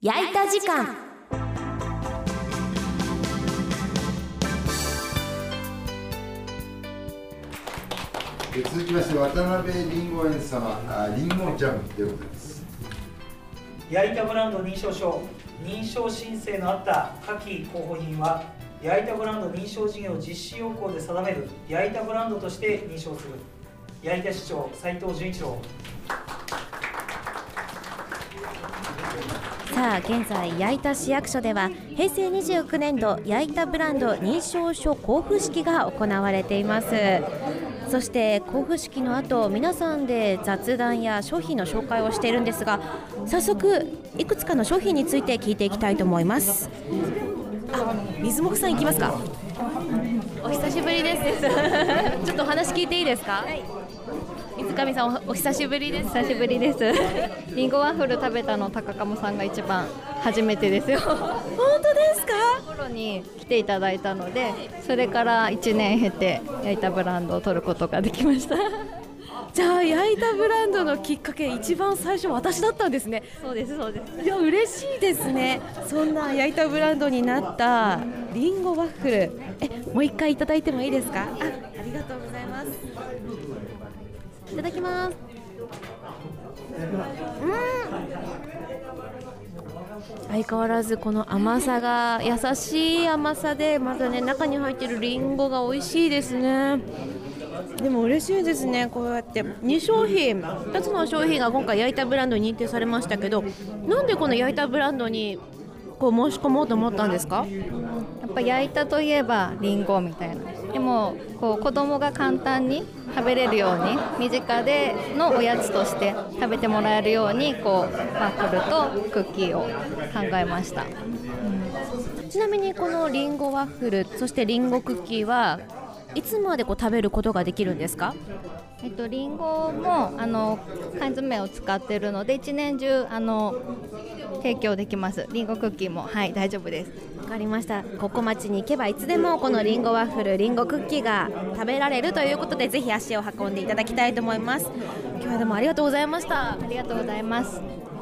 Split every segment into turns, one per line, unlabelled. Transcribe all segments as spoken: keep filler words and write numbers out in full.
焼いた時間。
続きまして渡辺りんご園様りんごジャムでございます。
焼いたブランド認証証認証申請のあった下記候補品は焼いたブランド認証事業実施要項で定める焼いたブランドとして認証する焼いた市長斉藤純一郎。
さあ現在焼いた市役所ではへいせいにじゅうきゅうねんど焼いたブランド認証書交付式が行われています。そして交付式の後皆さんで雑談や商品の紹介をしているんですが、早速いくつかの商品について聞いていきたいと思います。あ、水木さん行きますか。お久しぶりですちょっとお話聞いていいですか。はい、水上さん お, お久しぶりです。
久しぶりですリンゴワッフル食べたの高鴨さんが一番初めてですよ
本当ですか。
頃に来ていただいたので、それからいちねん経て焼いたブランドを取ることができました
じゃあ焼いたブランドのきっかけ一番最初私だったんですね。
そうですそうです。
いや嬉しいですね。そんな焼いたブランドになったリンゴワッフル、えもう一回いただいてもいいですか。あ、ありがとうございます。いただきます。うん、相変わらずこの甘さが優しい甘さで、またね中に入ってるリンゴが美味しいですね。でも嬉しいですね。こうやってに商品ふたつの商品が今回焼いたブランドに認定されましたけど、なんでこの焼いたブランドにこう申し込もうと思ったんですか。
やっぱ焼いたといえばリンゴみたいな、でもこう子供が簡単に食べれるように身近でのおやつとして食べてもらえるようにこうワッフルとクッキーを考えました、
うん、ちなみにこのリンゴワッフルそしてリンゴクッキーはいつまでこう食べることができるんですか。
えっと、リンゴもあの缶詰を使っているので一年中あの提供できます。リンゴクッキーもはい大丈夫です。
わかりました。ここ町に行けばいつでもこのリンゴワッフルリンゴクッキーが食べられるということで、ぜひ足を運んでいただきたいと思います。今日はどうもありがとうございました。
ありがとうございます。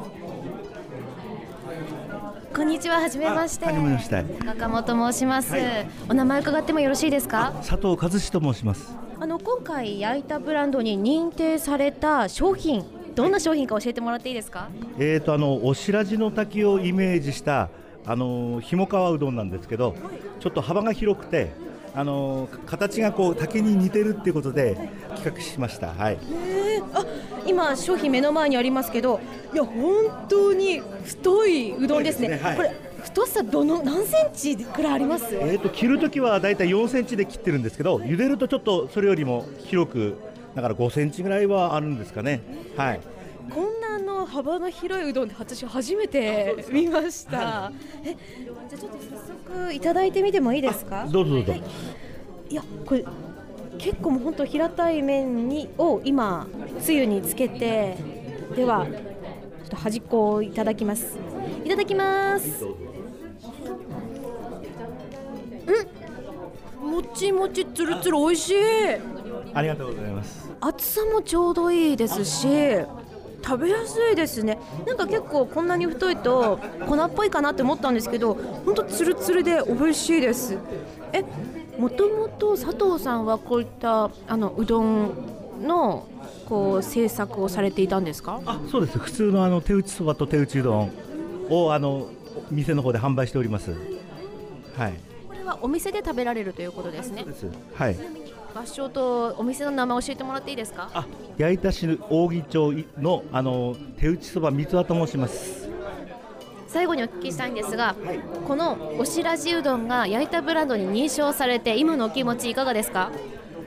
こんにちは、はじめまして。
はじめまして。
高本と申します、はい、お名前伺ってもよろしいですか。
佐藤和志と申します。
あの今回焼いたブランドに認定された商品、どんな商品か教えてもらっていいですか。
えーとあのお白地の滝をイメージしたあのひもかわうどんなんですけど、ちょっと幅が広くてあの形がこう滝に似てるっていうことで企画しました。はい。
えー、あ今商品目の前にありますけど、いや本当に太いうどんですね。
ですね、はい、
これ太さどの何センチくらいあります。
えーと切るときはだいたいよんセンチで切ってるんですけど、茹でるとちょっとそれよりも広くだからごセンチぐらいはあるんですかね。はい。
こんなの幅の広いうどんで私初めて見ました、はい、えじゃあちょっと早速いただいてみてもいいですか。
どうぞどうぞ、はい、
いやこれ結構もう本当平たい麺にを今つゆにつけて、ではちょっと端っこをいただきます。いただきます。うん、もちもちつるつる美味しい。
ありがとうございます。
厚さもちょうどいいですし食べやすいですね。なんか結構こんなに太いと粉っぽいかなって思ったんですけど、本当ツルツルで美味しいです。え、もともと佐藤さんはこういったあのうどんのこう製作をされていたんですか。
あ、そうです。普通のあの手打ちそばと手打ちうどんをあの店の方で販売しております。はい。
これはお店で食べられるということですね。
そうです。はい。
場所とお店の名前教えてもらっていいですか。
あ、八重田市扇町のあの手打ちそば三つ輪と申します。
最後にお聞きしたいんですが、はい、このお白地うどんが焼いたブランドに認証されて今のお気持ちいかがですか。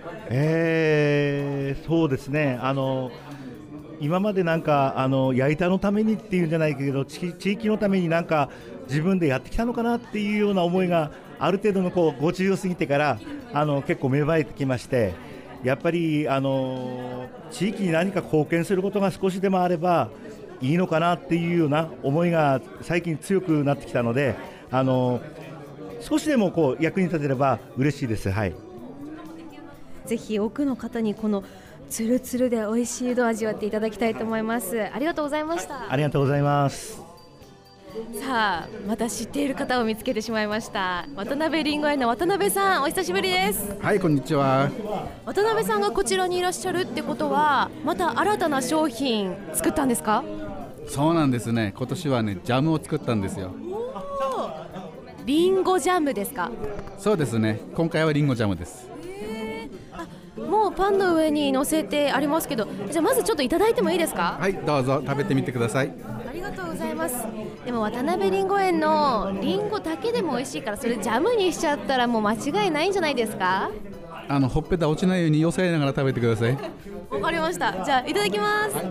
えー、そうですね。あの今までなんかあの焼いたのためにっていうんじゃないけど、地域のためになんか自分でやってきたのかなっていうような思いがある程度のこうごじゅうを過ぎてからあの結構芽生えてきまして、やっぱりあの地域に何か貢献することが少しでもあればいいのかなっていうような思いが最近強くなってきたので、あの少しでもこう役に立てれば嬉しいです。はい。
ぜひ多くの方にこのつるつるで美味しいうどんを味わっていただきたいと思います。ありがとうございました。
ありがとうございます。
さあまた知っている方を見つけてしまいました。渡辺りんご園の渡辺さん、お久しぶりです。
はい、こんにちは。
渡辺さんがこちらにいらっしゃるってことは、また新たな商品作ったんですか？
そうなんですね。今年はね、ジャムを作ったんですよ。
りんごジャムですか？
そうですね。今回はりんごジャムです。
もうパンの上に乗せてありますけど、じゃあまずちょっといただいてもいいですか？
はい、どうぞ食べてみてください。
ありがとうございます。でも渡辺りんご園のりんごだけでも美味しいから、それジャムにしちゃったらもう間違いないんじゃないですか？
あのほっぺた落ちないように寄せながら食べてください。
わかりました。じゃあいただきます。はい、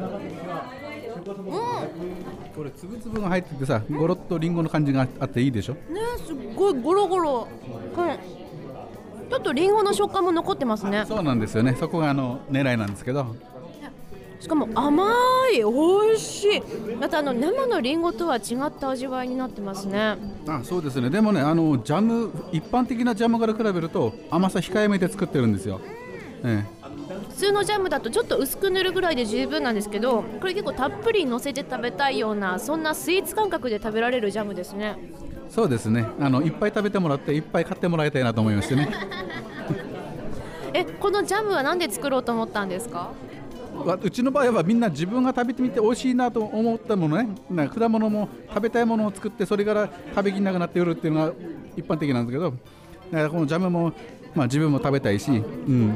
これ粒々が入っててさ、ゴロッとりんごの感じがあっていいでしょ。ね、
すっごいゴロゴロ、はい、ちょっとりんごの食感も残ってますね。
そうなんですよね。そこがあの狙いなんですけど、
しかも甘い、美味しい。またあの生のりんごとは違った味わいになってますね。
あ、そうですね。でもね、あのジャム、一般的なジャムから比べると甘さ控えめで作ってるんですよ。ええ、
普通のジャムだとちょっと薄く塗るぐらいで十分なんですけど、これ結構たっぷり乗せて食べたいような、そんなスイーツ感覚で食べられるジャムですね。
そうですね。あのいっぱい食べてもらっていっぱい買ってもらいたいなと思いましてね。
え、このジャムは何で作ろうと思ったんですか？
うちの場合はみんな自分が食べてみて美味しいなと思ったものね、なんか果物も食べたいものを作って、それから食べきれなくなって売るっていうのが一般的なんですけど、だからこのジャムも、まあ、自分も食べたいし、うん、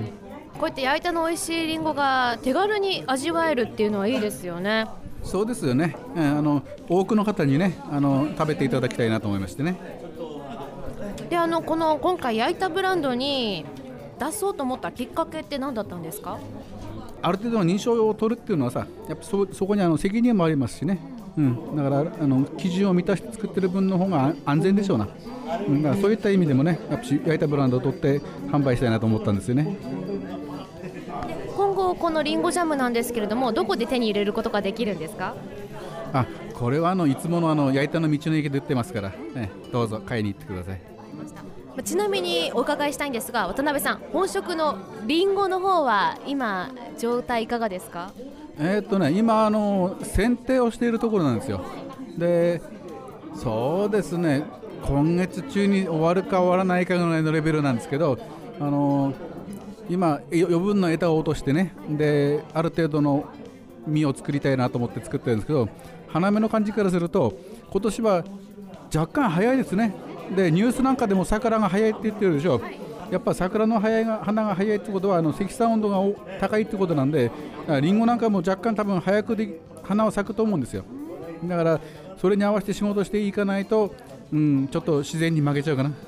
こうやって焼いたの美味しいりんごが手軽に味わえるっていうのはいいですよね。
そうですよね。あの多くの方にね、あの食べていただきたいなと思いましてね。
で、あのこの今回焼いたブランドに出そうと思ったきっかけって何だったんですか？
ある程度の認証を取るっていうのはさ、やっぱ そ, そこにあの責任もありますしね、うん、だからあの基準を満たして作ってる分の方が安全でしょうな、うん、だからそういった意味でもね、やっぱ焼いたブランドを取って販売したいなと思ったんですよね。
今後このりんごジャムなんですけれども、どこで手に入れることができるんですか？
あ、これはあのいつものあの焼いたの道の駅で売ってますから、ね、どうぞ買いに行ってください。
ちなみにお伺いしたいんですが、渡辺さん、本職のりんごの方は今状態いかがですか？
えーっとね、今あの剪定をしているところなんですよ。で、そうですね、今月中に終わるか終わらないかぐらいのレベルなんですけど、あの今余分な枝を落としてね、である程度の実を作りたいなと思って作ってるんですけど、花芽の感じからすると今年は若干早いですね。でニュースなんかでも桜が早いって言ってるでしょ。やっぱ桜の早いが花が早いってことはあの積算温度が高いってことなんで、リンゴなんかも若干多分早くで花を咲くと思うんですよ。だからそれに合わせて仕事していかないと、うん、ちょっと自然に負けちゃうかな、はい、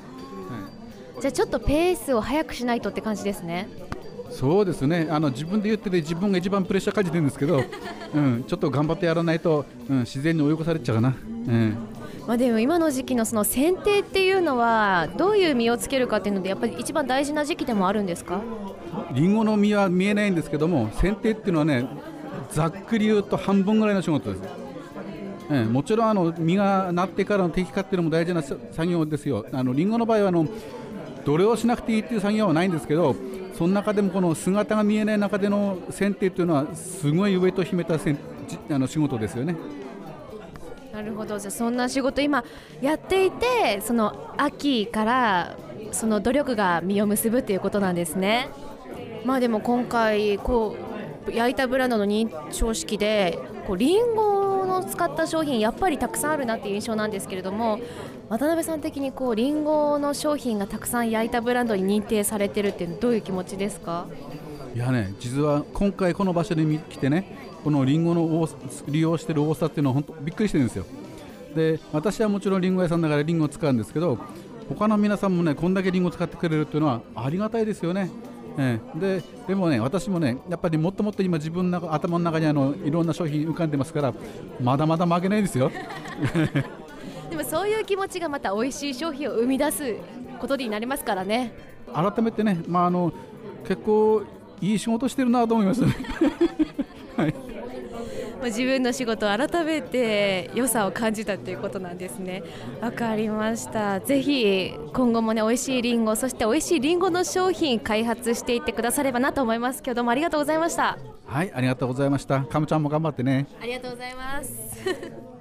じゃあちょっとペースを早くしないとって感じですね。
そうですね。あの自分で言ってて自分が一番プレッシャー感じてるんですけど、うん、ちょっと頑張ってやらないと、うん、自然に追い越されちゃうかな、うん
まあ、でも今の時期のその剪定っていうのはどういう実をつけるかっていうのでやっぱり一番大事な時期でもあるんですか？
リンゴの実は見えないんですけども、剪定っていうのはね、ざっくり言うと半分ぐらいの仕事です、ええ、もちろんあの実がなってからの摘果っていうのも大事な作業ですよ。あのリンゴの場合はあのどれをしなくていいっていう作業はないんですけど、その中でもこの姿が見えない中での剪定っていうのはすごい上と秘めたせんあの仕事ですよね。
なるほど。じゃあそんな仕事今やっていて、その秋からその努力が実を結ぶっていうことなんですね。まあでも今回こう焼いたブランドの認証式でこうリンゴの使った商品やっぱりたくさんあるなっていう印象なんですけれども、渡辺さん的にこうリンゴの商品がたくさん焼いたブランドに認定されてるっていうのはどういう気持ちですか？
いやね、実は今回この場所に来てね、このリンゴの多利用している多さっていうのは本当びっくりしてるんですよ。で私はもちろんリンゴ屋さんだからリンゴを使うんですけど、他の皆さんもねこんだけリンゴを使ってくれるっていうのはありがたいですよね。ええ、で, でもね私もねやっぱりもっともっと今自分の中頭の中にあのいろんな商品浮かんでますから、まだまだ負けないですよ。
でもそういう気持ちがまた美味しい商品を生み出すことになりますからね。
改めてね、まあ、あの結構いい仕事してるなと思いましたね。はい、
自分の仕事を改めて良さを感じたということなんですね。わかりました。ぜひ今後もね美味しいリンゴ、そして美味しいリンゴの商品開発していってくださればなと思います。今日どうもありがとうございました。
はい、ありがとうございました。かむちゃんも頑張ってね。
ありがとうございます。